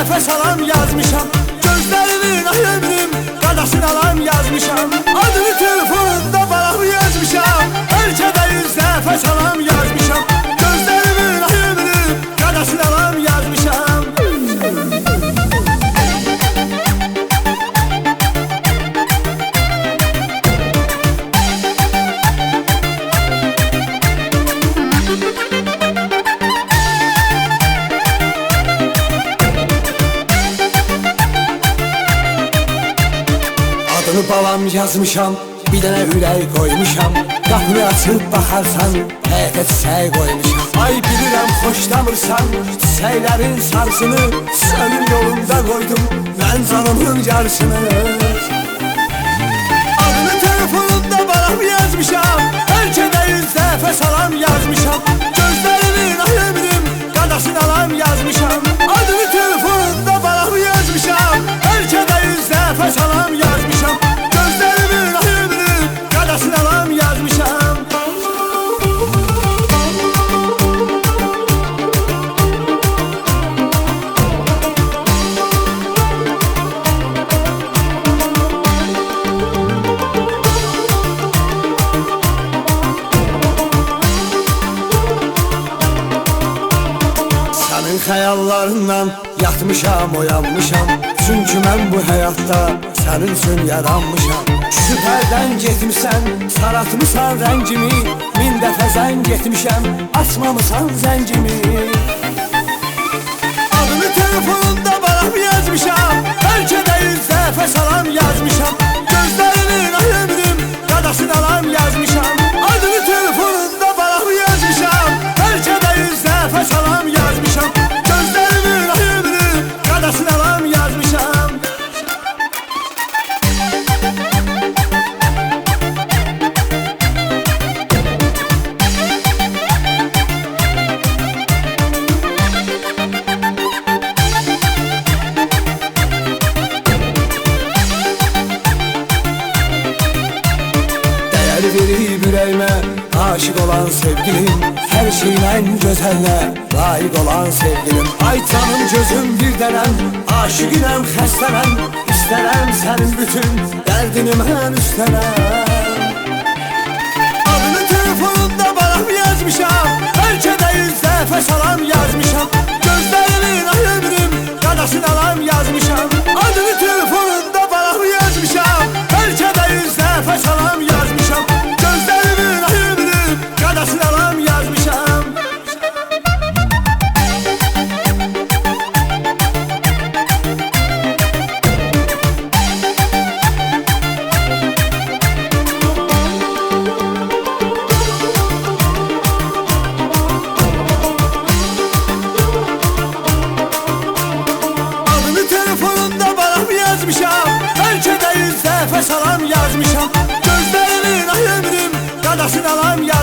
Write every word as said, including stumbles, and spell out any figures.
dəfə salam yazmışam. Gözlərimin ay ömrüm qadasını alam yazmışam. Adını telefonunda balam yazmışam. Ölkədə yüz dəfə salam yazmışam. Gözlərimin ay ömrüm qadasını alam yazmışam. Adını balam yazmışam, bir dənə ürək qoymuşam. Qapını açıb baxarsan, həyətə çiçək qoymuşam. Ay bilirəm xoşlamırsan, çiçəklərin sarısını sənin yolunda qoydum, mən canımın yarısını. Adını telefonunda balam yazmışam. Ölkədə yüz dəfə salam yazmışam. Gözlərimin ay ömrüm qadasını alam yazmışam. Adını telefonunda balam yazmışam. Ölkədə yüz dəfə salam yazmışam. Gözlərimin ay ömrüm qadasını alam yazmışam. Sənin xəyallarından yatmışam, oyanmışam. Çünki mən bu həyatda sənin üçün yaranmışam. Şübhədən getmişsən, saratmışsan rəngimi. Min dəfə zəng etmişəm, açmamısan zəngimi. Adını telefonunda balam yazmışam. Ölkədə yüz dəfə salam yazmışam. Gözlərimin ay ömrüm qadasını alam yazmışam. Adını telefonunda balam yazmışam. Ölkədə yüz dəfə salam yazmışam. Gözlərimin ay ömrüm qadasını alam yazmışam. Dəyər verib ürəyimə aşık olan sevgilim. Hər şeylə gözəlinə layiq olan sevgilim. Ay canım gözüm bir dənəm, aşıqinəm, xəstənəm. İstərəm sənin bütün dərdini mən üstənəm. Adını telefonunda balam yazmışam. Ölkədə yüz dəfə salam yazmışam. Gözlərimin ay ömrüm qadasını alam yazmışam. Adını telefonunda balam yazmışam. Ölkədə yüz dəfə salam yazmışam. Gözlərimin ay ömrüm qadasını alam yazmışam. Adını telefonunda balam yazmışam. Ölkədə yüz dəfə salam yazmışam. Gözlərimin ay ömrüm qadasını alam yazmışam.